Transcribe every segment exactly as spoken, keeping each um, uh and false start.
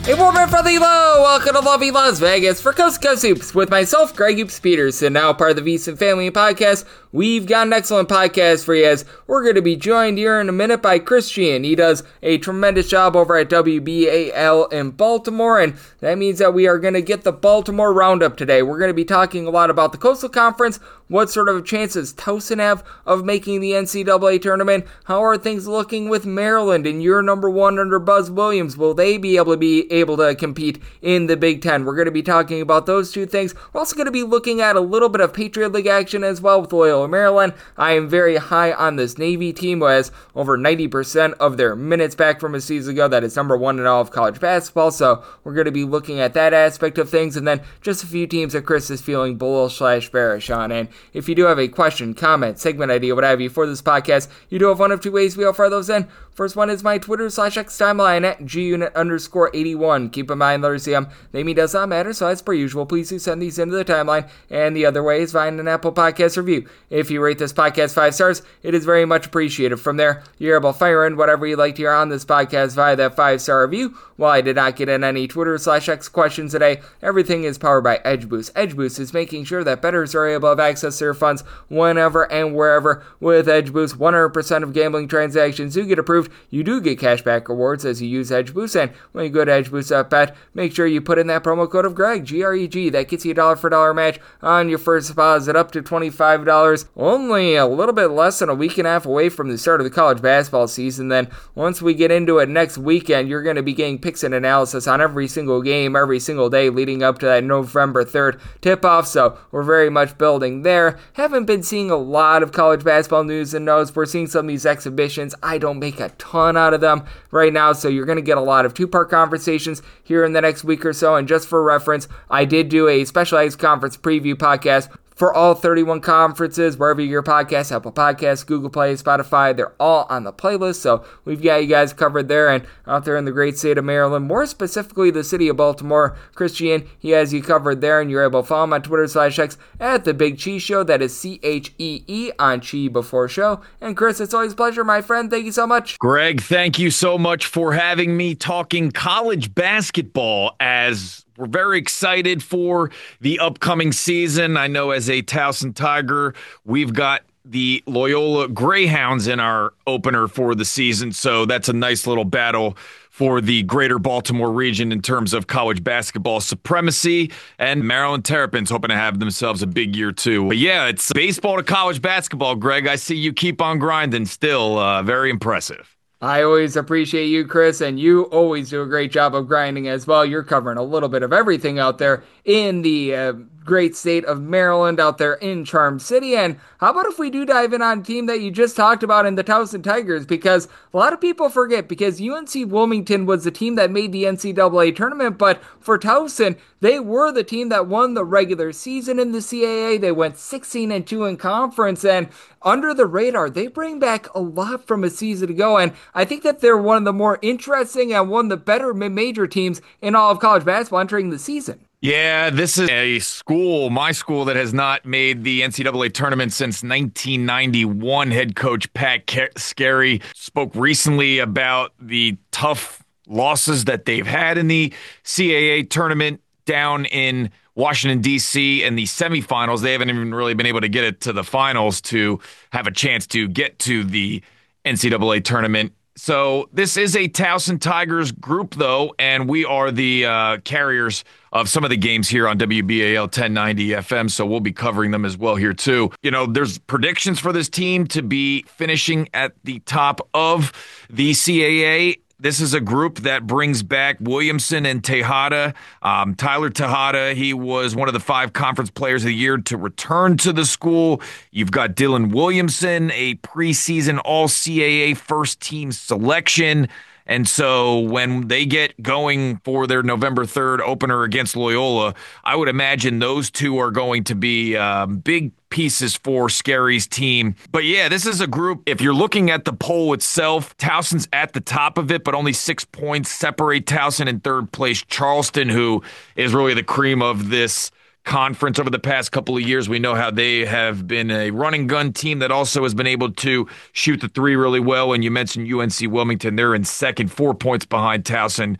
Hey, warm and friendly hello! Welcome to lovely Las Vegas for Coast to Coast Hoops with myself, Greg Hoops Peterson, now part of the VSiN Family Podcast. We've got an excellent podcast for you as we're going to be joined here in a minute by Chris Sheehan. He does a tremendous job over at W B A L in Baltimore, and that means that we are going to get the Baltimore Roundup today. We're going to be talking a lot about the Coastal Conference, what sort of chances Towson have of making the N C double A tournament, how are things looking with Maryland and your number one under Buzz Williams, will they be able to be able to compete in the Big Ten? We're going to be talking about those two things. We're also going to be looking at a little bit of Patriot League action as well with Loyola Maryland. I am very high on this Navy team who has over ninety percent of their minutes back from a season ago. That is number one in all of college basketball, so we're going to be looking at that aspect of things, and then just a few teams that Chris is feeling bullish slash bearish on. And if you do have a question, comment, segment idea, what have you for this podcast, you do have one of two ways we offer those in. First one is my Twitter slash X timeline at gunit underscore 81. Keep in mind, Larsium, name does not matter, so as per usual, please do send these into the timeline. And the other way is find an Apple Podcast review. If you rate this podcast five stars, it is very much appreciated. From there, you're able to fire in whatever you'd like to hear on this podcast via that five-star review. While I did not get in any Twitter slash X questions today, everything is powered by EdgeBoost. EdgeBoost is making sure that bettors are able to have access to their funds whenever and wherever. With EdgeBoost, one hundred percent of gambling transactions do get approved. You do get cashback rewards as you use EdgeBoost, and when you go to edge boost dot bet, make sure you put in that promo code of Greg, G R E G. That gets you a dollar for dollar match on your first deposit up to twenty-five dollars. Only a little bit less than a week and a half away from the start of the college basketball season. Then once we get into it next weekend, you're going to be getting picks and analysis on every single game, every single day leading up to that November third tip-off, so we're very much building there. Haven't been seeing a lot of college basketball news and notes. We're seeing some of these exhibitions. I don't make a ton out of them right now, so you're going to get a lot of two-part conversations here in the next week or so. And just for reference, I did do a specialized conference preview podcast for all thirty-one conferences, wherever you get your podcasts, Apple Podcasts, Google Play, Spotify, they're all on the playlist, so we've got you guys covered there. And out there in the great state of Maryland, more specifically the city of Baltimore, Chris Sheehan, he has you covered there, and you're able to follow him on Twitter slash X at The Big Cheese Show. That is C H E E on Chi before show. And Chris, it's always a pleasure, my friend. Thank you so much. Greg, thank you so much for having me talking college basketball as we're very excited for the upcoming season. I know as a Towson Tiger, we've got the Loyola Greyhounds in our opener for the season, so that's a nice little battle for the greater Baltimore region in terms of college basketball supremacy, and Maryland Terrapins hoping to have themselves a big year too. But yeah, it's baseball to college basketball, Greg. I see you keep on grinding still. Uh, very impressive. I always appreciate you, Chris, and you always do a great job of grinding as well. You're covering a little bit of everything out there in the uh, great state of Maryland, out there in Charm City. And how about if we do dive in on a team that you just talked about in the Towson Tigers? Because a lot of people forget, because U N C Wilmington was the team that made the N C double A tournament, but for Towson, they were the team that won the regular season in the C A A. They went sixteen and two in conference, and under the radar, they bring back a lot from a season ago, and I think that they're one of the more interesting and one of the better mid-major teams in all of college basketball entering the season. Yeah, this is a school, my school, that has not made the N C double A tournament since nineteen ninety-one. Head coach Pat Scarry spoke recently about the tough losses that they've had in the C A A tournament down in Washington, D C in the semifinals. They haven't even really been able to get it to the finals to have a chance to get to the N C double A tournament. So this is a Towson Tigers group, though, and we are the uh, carriers of some of the games here on W B A L ten ninety F M, so we'll be covering them as well here, too. You know, there's predictions for this team to be finishing at the top of the C A A. This is a group that brings back Williamson and Tejada. Um, Tyler Tejada, he was one of the five conference players of the year to return to the school. You've got Dylan Williamson, a preseason All-C A A first-team selection. And so when they get going for their November third opener against Loyola, I would imagine those two are going to be um, big pieces for Scarry's team. But yeah, this is a group, if you're looking at the poll itself, Towson's at the top of it, but only six points separate Towson in third place. Charleston, who is really the cream of this conference over the past couple of years. We know how they have been a run and gun team that also has been able to shoot the three really well. And you mentioned U N C Wilmington. They're in second, four points behind Towson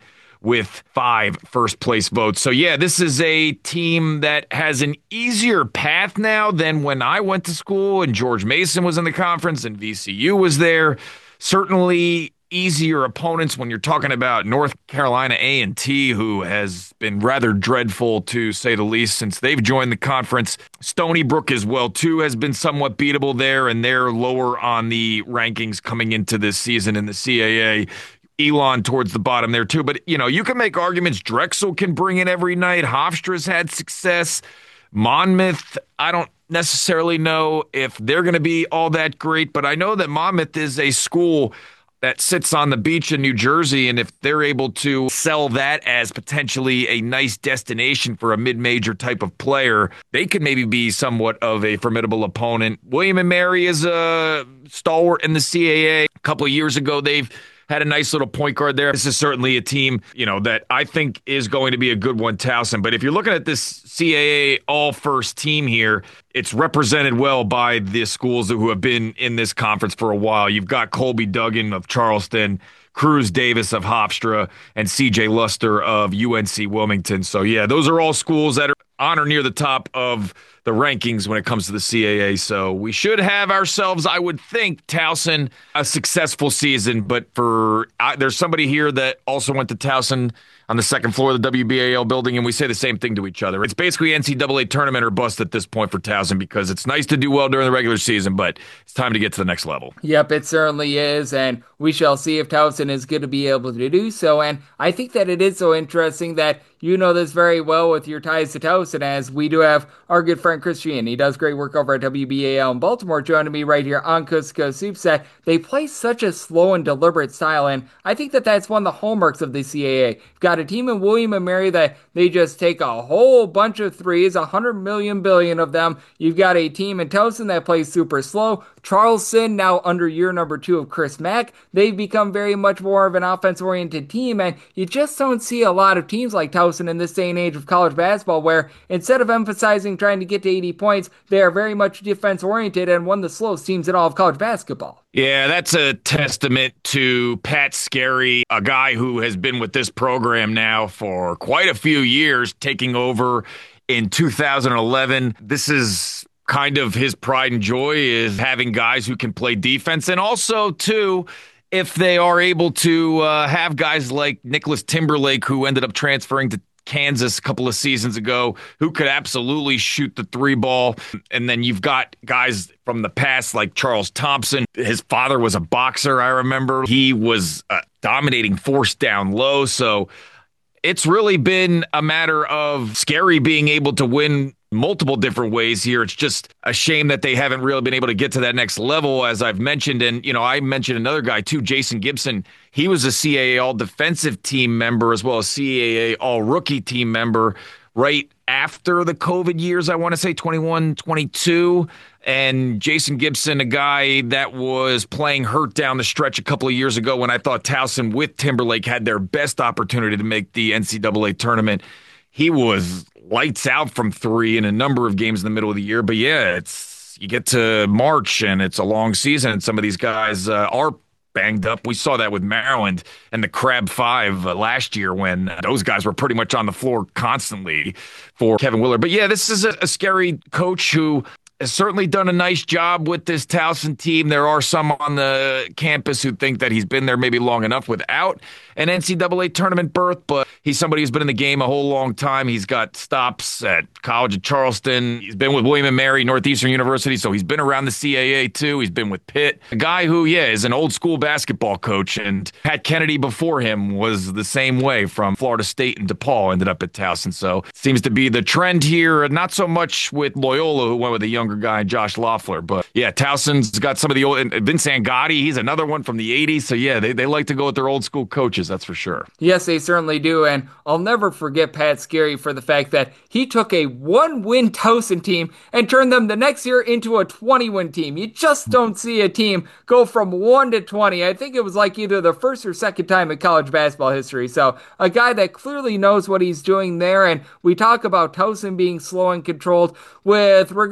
with five first place votes. So yeah, this is a team that has an easier path now than when I went to school and George Mason was in the conference and V C U was there. Certainly easier opponents when you're talking about North Carolina A and T, who has been rather dreadful to say the least since they've joined the conference. Stony Brook as well too has been somewhat beatable there, and they're lower on the rankings coming into this season in the C A A. Elon towards the bottom there too, but you know, you can make arguments. Drexel can bring it every night. Hofstra's had success. Monmouth, I don't necessarily know if they're going to be all that great, but I know that Monmouth is a school that sits on the beach in New Jersey, and if they're able to sell that as potentially a nice destination for a mid-major type of player, they could maybe be somewhat of a formidable opponent. William and Mary is a stalwart in the C A A. A couple of years ago, they've had a nice little point guard there. This is certainly a team, you know, that I think is going to be a good one, Towson. But if you're looking at this C A A all-first team here, it's represented well by the schools who have been in this conference for a while. You've got Colby Duggan of Charleston, Cruz Davis of Hofstra, and C J Luster of U N C Wilmington. So, yeah, those are all schools that are on or near the top of the rankings when it comes to the C A A. So we should have ourselves, I would think, Towson, a successful season. But for uh, there's somebody here that also went to Towson on the second floor of the W B A L building, and we say the same thing to each other. It's basically N C double A tournament or bust at this point for Towson, because it's nice to do well during the regular season, but it's time to get to the next level. Yep, it certainly is, and we shall see if Towson is going to be able to do so. And I think that it is so interesting that you know this very well with your ties to Towson, as we do have our good friend Christian. He does great work over at W B A L in Baltimore, joining me right here on Coast to Coast Hoops. That they play such a slow and deliberate style, and I think that that's one of the hallmarks of the C A A. You've got a team in William and Mary that they just take a whole bunch of threes, a hundred million billion of them. You've got a team in Towson that plays super slow. Charleston, now under year number two of Chris Mack, they've become very much more of an offense-oriented team, and you just don't see a lot of teams like Towson in this day and age of college basketball, where instead of emphasizing trying to get to eighty points, they are very much defense-oriented and one of the slowest teams in all of college basketball. Yeah, that's a testament to Pat Scarry, a guy who has been with this program now for quite a few years, taking over in two thousand eleven. This is kind of his pride and joy, is having guys who can play defense. And also, too, if they are able to uh, have guys like Nicholas Timberlake, who ended up transferring to Kansas a couple of seasons ago, who could absolutely shoot the three ball. And then you've got guys from the past like Charles Thompson. His father was a boxer, I remember. He was uh, dominating force down low. So it's really been a matter of Scarry being able to win multiple different ways here. It's just a shame that they haven't really been able to get to that next level, as I've mentioned. And, you know, I mentioned another guy too, Jason Gibson. He was a C A A all-defensive team member as well as C A A all-rookie team member right after the COVID years, I want to say twenty-one, twenty-two. And Jason Gibson, a guy that was playing hurt down the stretch a couple of years ago when I thought Towson with Timberlake had their best opportunity to make the N C double A tournament. He was lights out from three in a number of games in the middle of the year. But yeah, it's you get to March and it's a long season, and some of these guys uh, are banged up. We saw that with Maryland and the Crab Five uh, last year, when uh, those guys were pretty much on the floor constantly for Kevin Willard. But yeah, this is a, a Scarry coach who has certainly done a nice job with this Towson team. There are some on the campus who think that he's been there maybe long enough without an N C double A tournament berth, but he's somebody who's been in the game a whole long time. He's got stops at College of Charleston. He's been with William and Mary, Northeastern University, so he's been around the C A A too. He's been with Pitt. A guy who, yeah, is an old school basketball coach, and Pat Kennedy before him was the same way from Florida State, and DePaul ended up at Towson. So seems to be the trend here, not so much with Loyola, who went with a younger guy, Josh Loeffler, but yeah, Towson's got some of the old, and Vince Angotti, he's another one from the eighties. So yeah, they, they like to go with their old school coaches, that's for sure. Yes, they certainly do, and I'll never forget Pat Scarry for the fact that he took a one-win Towson team and turned them the next year into a twenty-win team. You just don't see a team go from one to twenty. I think it was like either the first or second time in college basketball history. So a guy that clearly knows what he's doing there, and we talk about Towson being slow and controlled. With regards to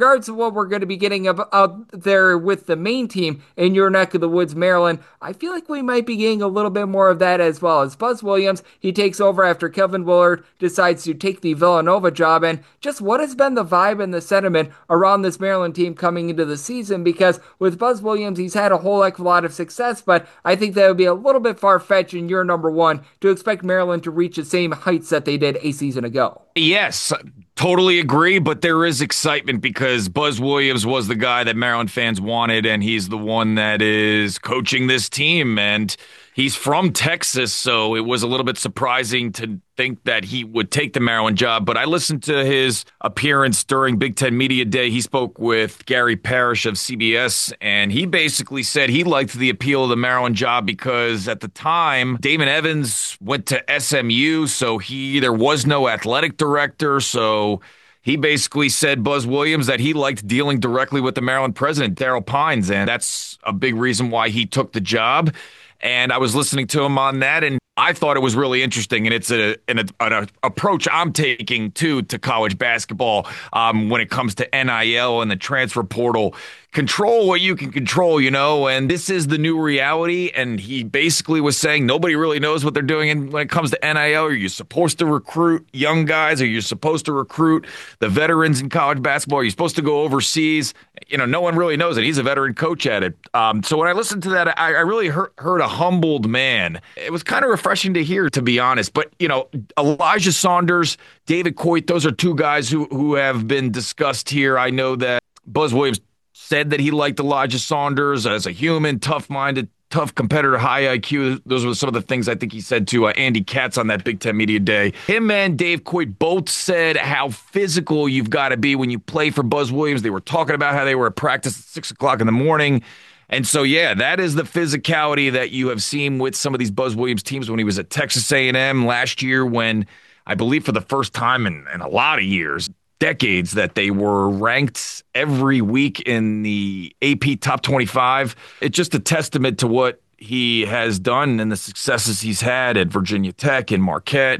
what we're going to be getting up, out there with the main team in your neck of the woods, Maryland, I feel like we might be getting a little bit more of that as well. As Buzz Williams, he takes over after Kevin Willard decides to take the Villanova job. And just what has been the vibe and the sentiment around this Maryland team coming into the season? Because with Buzz Williams, he's had a whole heck of a lot of success, but I think that would be a little bit far-fetched in year number one to expect Maryland to reach the same heights that they did a season ago. Yes, totally agree, but there is excitement because Buzz Williams was the guy that Maryland fans wanted, and he's the one that is coaching this team, and he's from Texas, so it was a little bit surprising to think that he would take the Maryland job. But I listened to his appearance during Big Ten Media Day. He spoke with Gary Parrish of C B S, and he basically said he liked the appeal of the Maryland job because at the time, Damon Evans went to S M U, so he there was no athletic director, so he basically said, Buzz Williams, that he liked dealing directly with the Maryland president, Daryl Pines, and that's a big reason why he took the job. And I was listening to him on that, and I thought it was really interesting, and it's a, an, a, an approach I'm taking, too, to college basketball um, when it comes to N I L and the transfer portal. Control what you can control, you know, and this is the new reality, and he basically was saying nobody really knows what they're doing and when it comes to N I L. Are you supposed to recruit young guys? Are you supposed to recruit the veterans in college basketball? Are you supposed to go overseas? You know, no one really knows it. He's a veteran coach at it. Um, so when I listened to that, I, I really heard, heard a humbled man. It was kind of refreshing to hear, to be honest. But, you know, Elijah Saunders, David Coit, those are two guys who, who have been discussed here. I know that Buzz Williams said that he liked Elijah Saunders as a human, tough-minded, tough competitor, high I Q. Those were some of the things I think he said to uh, Andy Katz on that Big Ten Media Day. Him and Dave Coit both said how physical you've got to be when you play for Buzz Williams. They were talking about how they were at practice at six o'clock in the morning. And so, yeah, that is the physicality that you have seen with some of these Buzz Williams teams when he was at Texas A and M last year when, I believe for the first time in, in a lot of years, decades, that they were ranked every week in the A P Top twenty-five. It's just a testament to what he has done and the successes he's had at Virginia Tech and Marquette.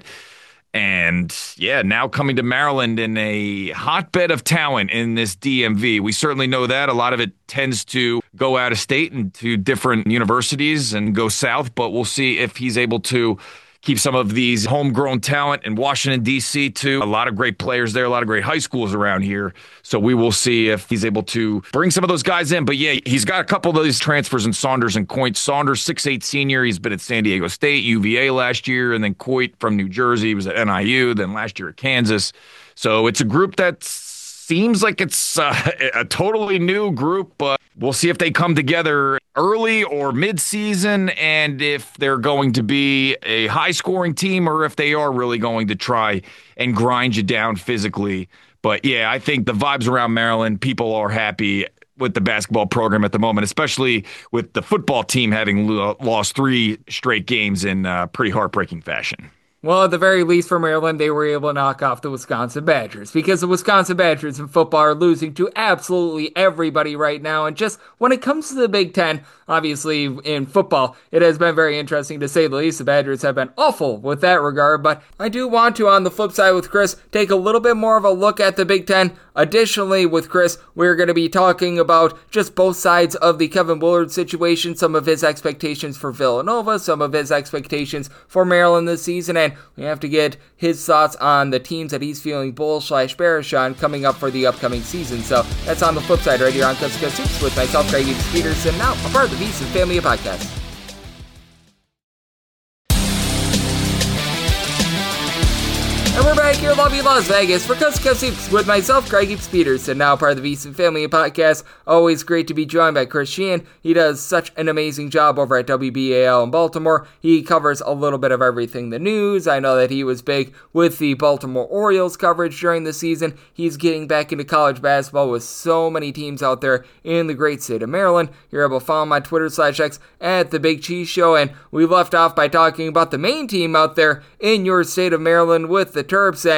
And, yeah, now coming to Maryland in a hotbed of talent in this D M V. We certainly know that. A lot of it tends to go out of state and to different universities and go south, but we'll see if he's able to keep some of these homegrown talent in Washington, D C, too. A lot of great players there, a lot of great high schools around here. So we will see if he's able to bring some of those guys in. But, yeah, he's got a couple of these transfers in Saunders and Coit. Saunders, six eight senior. He's been at San Diego State, U V A last year. And then Coit from New Jersey. He was at N I U, then last year at Kansas. So it's a group that's seems like it's uh, a totally new group, but we'll see if they come together early or mid-season and if they're going to be a high-scoring team or if they are really going to try and grind you down physically. But, yeah, I think the vibes around Maryland, people are happy with the basketball program at the moment, especially with the football team having lost three straight games in uh, pretty heartbreaking fashion. Well, at the very least for Maryland, they were able to knock off the Wisconsin Badgers because the Wisconsin Badgers in football are losing to absolutely everybody right now. And just when it comes to the Big Ten, obviously in football, it has been very interesting to say the least. The Badgers have been awful with that regard, but I do want to, on the flip side with Chris, take a little bit more of a look at the Big Ten. Additionally, with Chris, we're going to be talking about just both sides of the Kevin Willard situation, some of his expectations for Villanova, some of his expectations for Maryland this season, and we have to get his thoughts on the teams that he's feeling bullish slash bearish on coming up for the upcoming season. So that's on the flip side right here on Coast to Coast Hoops with myself, Greg Hughes Peterson, now a part of the VSiN Family of Podcasts. And we're back here in lovely Las Vegas for Coast to Coast Hoops with myself, Greg Hughes Peterson, now part of the VSiN Family Podcast. Always great to be joined by Chris Sheehan. He does such an amazing job over at W B A L in Baltimore. He covers a little bit of everything the news. I know that he was big with the Baltimore Orioles coverage during the season. He's getting back into college basketball with so many teams out there in the great state of Maryland. You're able to follow him on Twitter slash X at The Big Cheese Show. And we left off by talking about the main team out there in your state of Maryland with the Terps, and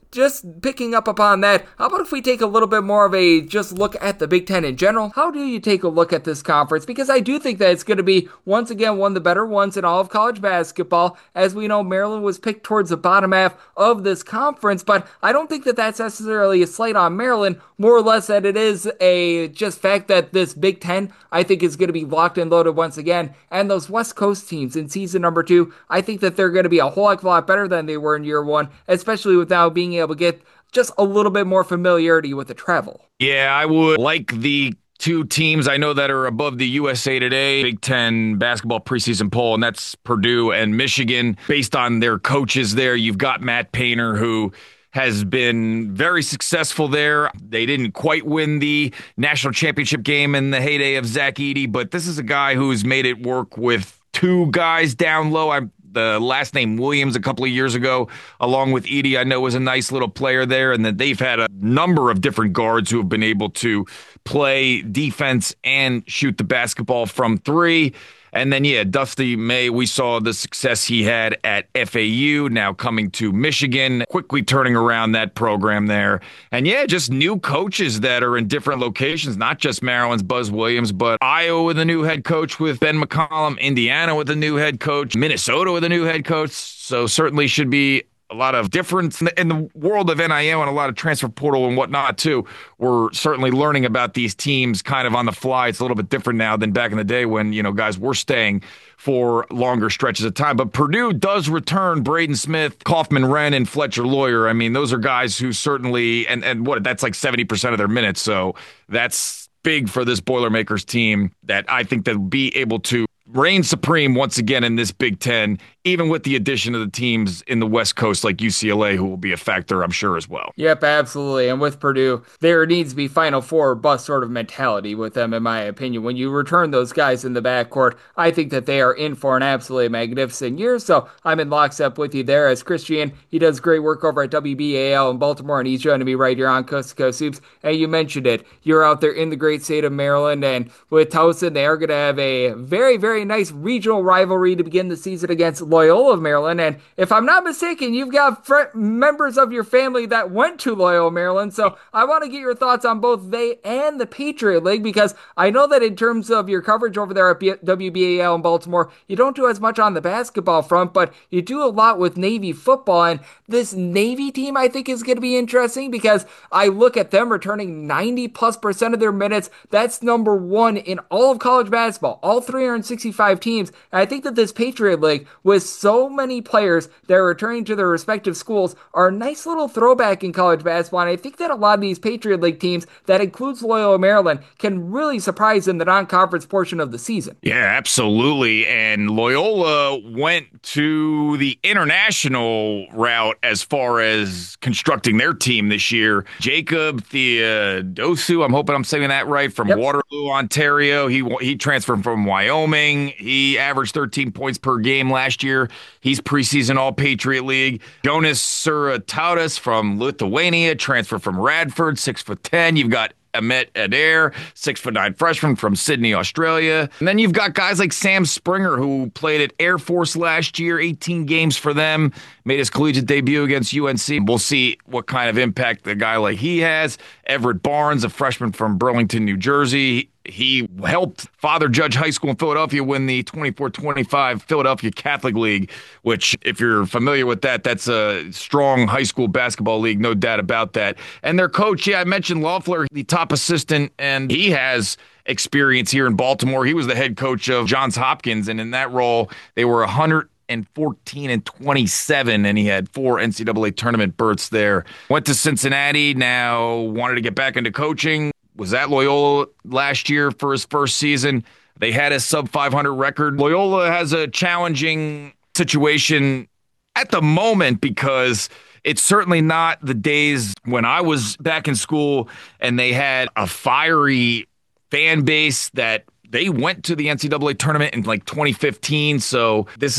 just picking up upon that, how about if we take a little bit more of a just look at the Big Ten in general? How do you take a look at this conference? Because I do think that it's going to be, once again, one of the better ones in all of college basketball. As we know, Maryland was picked towards the bottom half of this conference, but I don't think that that's necessarily a slight on Maryland, more or less that it is a just fact that this Big Ten, I think, is going to be locked and loaded once again. And those West Coast teams in season number two, I think that they're going to be a whole heck of a lot better than they were in year one, especially with now being able to get just a little bit more familiarity with the travel. Yeah, I would like the two teams I know that are above the U S A Today Big Ten basketball preseason poll, and that's Purdue and Michigan. Based on their coaches there, you've got Matt Painter, who has been very successful there. They didn't quite win the national championship game in the heyday of Zach Edey, but this is a guy who's made it work with two guys down low. I'm The last name Williams a couple of years ago, along with Edey, I know was a nice little player there, and that they've had a number of different guards who have been able to play defense and shoot the basketball from three. And then, yeah, Dusty May, we saw the success he had at F A U, now coming to Michigan, quickly turning around that program there. And, yeah, just new coaches that are in different locations, not just Maryland's Buzz Williams, but Iowa with a new head coach with Ben McCollum, Indiana with a new head coach, Minnesota with a new head coach. So certainly should be a lot of difference in the world of N I L and a lot of transfer portal and whatnot, too. We're certainly learning about these teams kind of on the fly. It's a little bit different now than back in the day when, you know, guys were staying for longer stretches of time. But Purdue does return Braden Smith, Kaufman Wren, and Fletcher Lawyer. I mean, those are guys who certainly, and, and what, that's like seventy percent of their minutes. So that's big for this Boilermakers team that I think they'll be able to reign supreme once again in this Big Ten, even with the addition of the teams in the West Coast like U C L A, who will be a factor, I'm sure, as well. Yep, absolutely. And with Purdue, there needs to be Final Four bust sort of mentality with them, in my opinion. When you return those guys in the backcourt, I think that they are in for an absolutely magnificent year. So I'm in lockstep with you there. As Christian, he does great work over at W B A L in Baltimore, and he's joining me right here on Coast to Coast Hoops. And you mentioned it. You're out there in the great state of Maryland, and with Towson, they are going to have a very, very nice regional rivalry to begin the season against Loyola of Maryland. And if I'm not mistaken, you've got fr- members of your family that went to Loyola, Maryland. So I want to get your thoughts on both they and the Patriot League, because I know that in terms of your coverage over there at B- W B A L in Baltimore, you don't do as much on the basketball front, but you do a lot with Navy football. And this Navy team, I think, is going to be interesting because I look at them returning ninety plus percent of their minutes. That's number one in all of college basketball, all three hundred sixty-five teams. And I think that this Patriot League, with so many players that are returning to their respective schools, are a nice little throwback in college basketball. And I think that a lot of these Patriot League teams, that includes Loyola Maryland, can really surprise in the non-conference portion of the season. Yeah, absolutely. And Loyola went to the international route as far as constructing their team this year. Jacob Theodosu, I'm hoping I'm saying that right, from yep. Waterloo, Ontario. He he transferred from Wyoming. He averaged thirteen points per game last year. He's preseason All-Patriot League. Jonas Suratautas from Lithuania, transfer from Radford, six foot ten. You've got Ahmet Adair, six foot nine freshman from Sydney, Australia. And then you've got guys like Sam Springer, who played at Air Force last year, eighteen games for them, made his collegiate debut against U N C. We'll see what kind of impact a guy like he has. Everett Barnes, a freshman from Burlington, New Jersey. He helped Father Judge High School in Philadelphia win the twenty-four twenty-five Philadelphia Catholic League, which, if you're familiar with that, that's a strong high school basketball league, no doubt about that. And their coach, yeah, I mentioned Loeffler, the top assistant, and he has experience here in Baltimore. He was the head coach of Johns Hopkins, and in that role, they were one hundred fourteen and twenty-seven, and he had four N C double A tournament berths there. Went to Cincinnati, now wanted to get back into coaching. Was at Loyola last year for his first season. They had a sub five hundred record. Loyola has a challenging situation at the moment because it's certainly not the days when I was back in school and they had a fiery fan base that they went to the N C double A tournament in like twenty fifteen. So this is a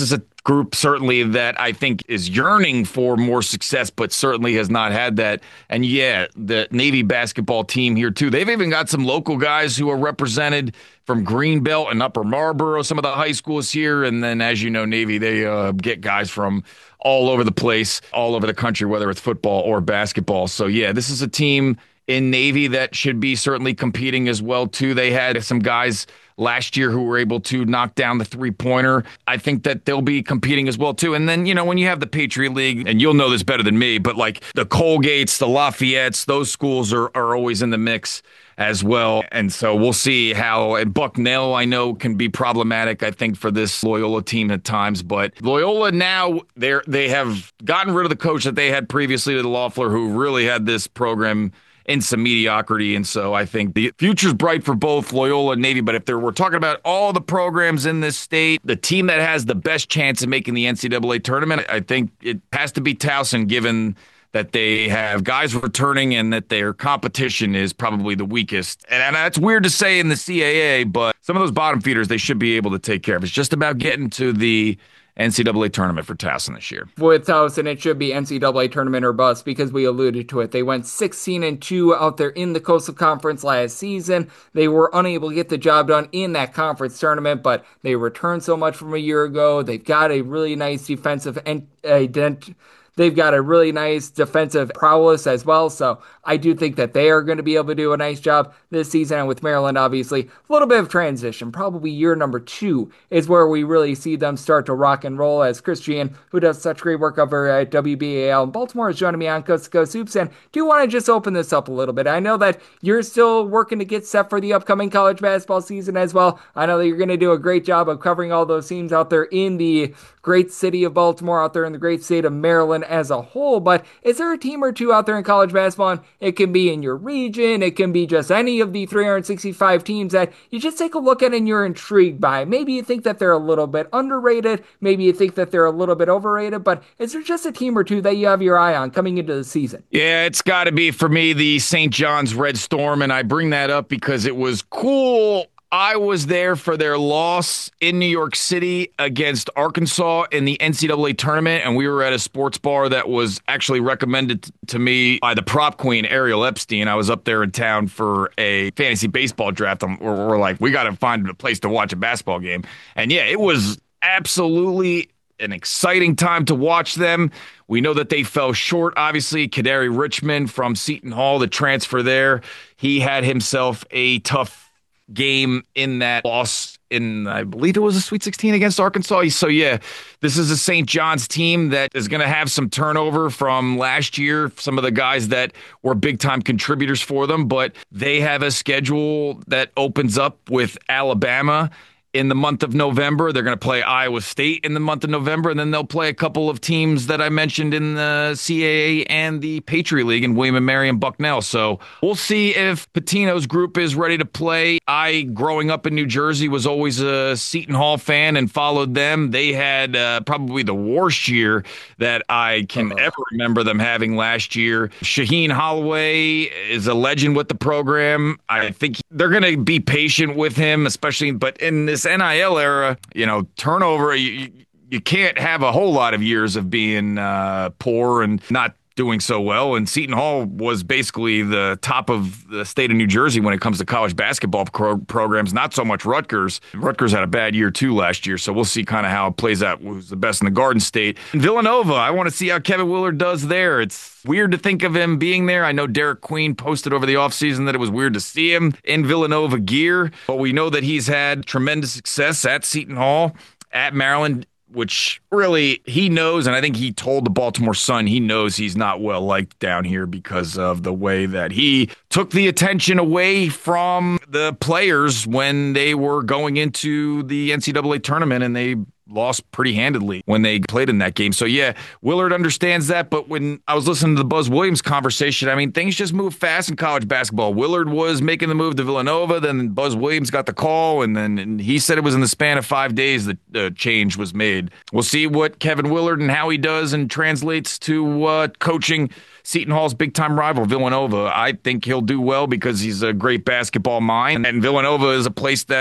group certainly that I think is yearning for more success, but certainly has not had that. And yeah, the Navy basketball team here too. They've even got some local guys who are represented from Greenbelt and Upper Marlboro, some of the high schools here. And then, as you know, Navy, they uh, get guys from all over the place, all over the country, whether it's football or basketball. So yeah, this is a team in Navy that should be certainly competing as well too. They had some guys last year who were able to knock down the three-pointer. I think that they'll be competing as well too. And then, you know, when you have the Patriot League, and you'll know this better than me, but like the Colgates, the Lafayettes, those schools are, are always in the mix as well. And so we'll see how, and Bucknell, I know, can be problematic, I think, for this Loyola team at times. But Loyola now, they're, they have gotten rid of the coach that they had previously with Loeffler, who really had this program in some mediocrity. And so I think the future's bright for both Loyola and Navy. But if there, we're talking about all the programs in this state, the team that has the best chance of making the N C double A tournament, I think it has to be Towson, given that they have guys returning and that their competition is probably the weakest. And, and that's weird to say in the C A A, but some of those bottom feeders they should be able to take care of. It's just about getting to the N C double A tournament for Towson this year. With Towson, it should be N C double A tournament or bust, because we alluded to it. They went sixteen and two out there in the Coastal Conference last season. They were unable to get the job done in that conference tournament, but they returned so much from a year ago. They've got a really nice defensive identity. They've got a really nice defensive prowess as well, so I do think that they are going to be able to do a nice job this season. And with Maryland, obviously, a little bit of transition. Probably year number two is where we really see them start to rock and roll, as Christian, who does such great work over at W B A L in Baltimore, is joining me on Coast to Coast Hoops. And do want to just open this up a little bit. I know that you're still working to get set for the upcoming college basketball season as well. I know that you're going to do a great job of covering all those teams out there in the great city of Baltimore, out there in the great state of Maryland as a whole. But is there a team or two out there in college basketball? And it can be in your region, it can be just any of the three hundred sixty-five teams that you just take a look at and you're intrigued by. Maybe you think that they're a little bit underrated, maybe you think that they're a little bit overrated, but is there just a team or two that you have your eye on coming into the season? Yeah, it's got to be, for me, the Saint John's Red Storm, and I bring that up because it was cool. I was there for their loss in New York City against Arkansas in the N C double A tournament, and we were at a sports bar that was actually recommended to me by the prop queen, Ariel Epstein. I was up there in town for a fantasy baseball draft. We're, we're like, we got to find a place to watch a basketball game. And yeah, it was absolutely an exciting time to watch them. We know that they fell short. Obviously, Kadary Richmond from Seton Hall, the transfer there, he had himself a tough game in that loss in, I believe it was a Sweet sixteen against Arkansas. So yeah, this is a Saint John's team that is going to have some turnover from last year, some of the guys that were big time contributors for them, but they have a schedule that opens up with Alabama in the month of November. They're going to play Iowa State in the month of November, and then they'll play a couple of teams that I mentioned in the C A A and the Patriot League in William and Mary and Bucknell. So we'll see if Pitino's group is ready to play. I, growing up in New Jersey, was always a Seton Hall fan and followed them. They had uh, probably the worst year that I can Uh-oh. ever remember them having last year. Shaheen Holloway is a legend with the program. I think they're going to be patient with him, especially, but in this N I L era, you know, turnover, you, you can't have a whole lot of years of being uh, poor and not doing so well. And Seton Hall was basically the top of the state of New Jersey when it comes to college basketball pro- programs, not so much Rutgers. Rutgers had a bad year too last year, so we'll see kind of how it plays out. Who's the best in the Garden State? And Villanova, I want to see how Kevin Willard does there. It's weird to think of him being there. I know Derek Queen posted over the offseason that it was weird to see him in Villanova gear, but we know that he's had tremendous success at Seton Hall, at Maryland, which really he knows, and I think he told the Baltimore Sun he knows he's not well liked down here because of the way that he took the attention away from the players when they were going into the N C double A tournament, and they lost pretty handedly when they played in that game. So yeah, Willard understands that, but when I was listening to the Buzz Williams conversation, I mean, things just move fast in college basketball. Willard was making the move to Villanova, then Buzz Williams got the call, and then and he said it was in the span of five days that the change was made. We'll see what Kevin Willard and how he does and translates to uh, coaching Seton Hall's big-time rival, Villanova. I think he'll do well because he's a great basketball mind, and Villanova is a place that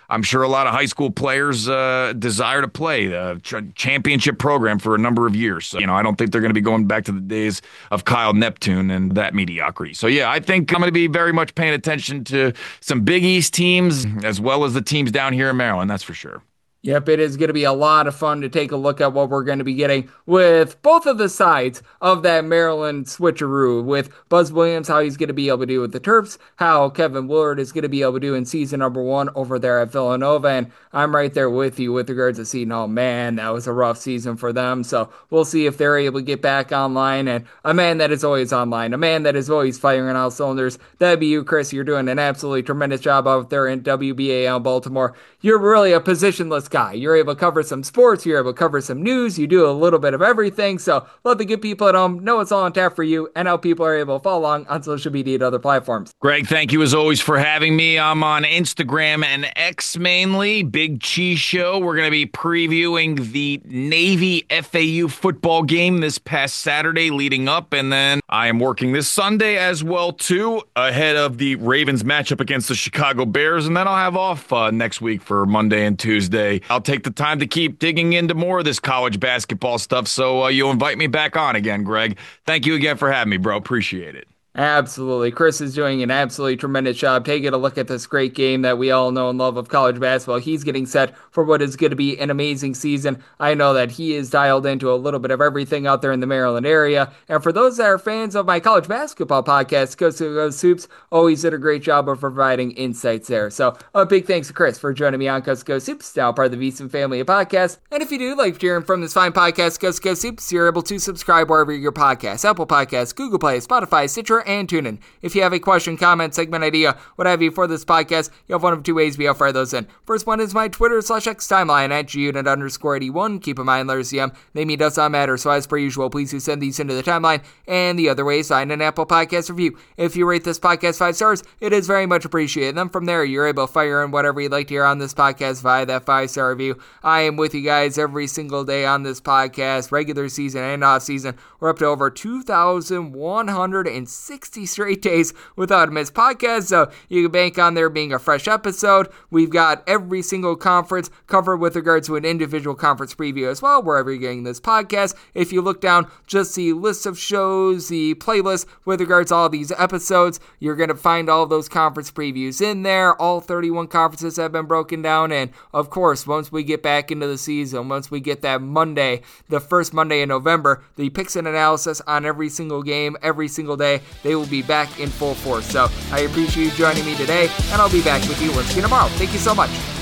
I'm sure a lot of high school players uh, desire to play a ch- championship program for a number of years. So, you know, I don't think they're going to be going back to the days of Kyle Neptune and that mediocrity. So, yeah, I think I'm going to be very much paying attention to some Big East teams as well as the teams down here in Maryland, that's for sure. Yep, it is going to be a lot of fun to take a look at what we're going to be getting with both of the sides of that Maryland switcheroo, with Buzz Williams, how he's going to be able to do with the Terps, how Kevin Willard is going to be able to do in season number one over there at Villanova. And I'm right there with you with regards to seeing, oh man, that was a rough season for them. So we'll see if they're able to get back online. And a man that is always online, a man that is always firing on all cylinders, that'd be you, Chris. You're doing an absolutely tremendous job out there in W B A L Baltimore. You're really a positionless guy. You're able to cover some sports, you're able to cover some news, you do a little bit of everything. So let the good people at home know it's all on tap for you and how people are able to follow along on social media and other platforms. Greg, thank you as always for having me. I'm on Instagram and X mainly, Big Cheese Show. We're going to be previewing the Navy F A U football game this past Saturday leading up, and then I am working this Sunday as well too, ahead of the Ravens matchup against the Chicago Bears, and then I'll have off uh, next week for Monday and Tuesday. I'll take the time to keep digging into more of this college basketball stuff, so uh, you'll invite me back on again, Greg. Thank you again for having me, bro. Appreciate it. Absolutely. Chris is doing an absolutely tremendous job taking a look at this great game that we all know and love of college basketball. He's getting set for what is going to be an amazing season. I know that he is dialed into a little bit of everything out there in the Maryland area. And for those that are fans of my college basketball podcast, Coast to Coast Hoops, always did a great job of providing insights there. So a big thanks to Chris for joining me on Coast to Coast Hoops, now part of the VSiN family of podcasts. And if you do like hearing from this fine podcast, Coast to Coast Hoops, you're able to subscribe wherever you get your podcasts, Apple Podcasts, Google Play, Spotify, Stitcher, and TuneIn. If you have a question, comment, segment idea, what have you for this podcast, you have one of two ways to be able to fire those in. First one is my Twitter slash X timeline at gunit underscore 81. Keep in mind, letters C M, name does not matter, so as per usual, please do send these into the timeline. And the other way is find an Apple Podcast review. If you rate this podcast five stars, it is very much appreciated. And then from there, you're able to fire in whatever you'd like to hear on this podcast via that five-star review. I am with you guys every single day on this podcast, regular season and off season. We're up to over two thousand one hundred sixty straight days without a missed podcast, so you can bank on there being a fresh episode. We've got every single conference covered with regard to an individual conference preview as well, wherever you're getting this podcast. If you look down just the list of shows, the playlist with regards to all these episodes, you're going to find all of those conference previews in there. All thirty-one conferences have been broken down, and of course, once we get back into the season, once we get that Monday, the first Monday in November, the picks and analysis on every single game, every single day, they will be back in full force. So I appreciate you joining me today, and I'll be back with you once again tomorrow. Thank you so much.